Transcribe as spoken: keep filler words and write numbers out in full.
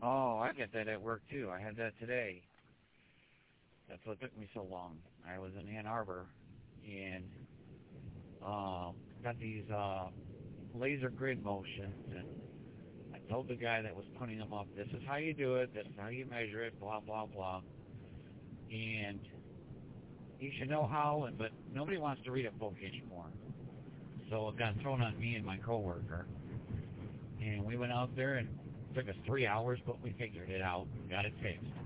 Oh, I get that at work too. I had that today. That's what took me so long. I was in Ann Arbor and uh, got these uh, laser grid motions, and I told the guy that was putting them up, this is how you do it, this is how you measure it, blah, blah, blah. And you should know how, and but nobody wants to read a book anymore. So it got thrown on me and my coworker. And we went out there, and it took us three hours, but we figured it out, got it fixed.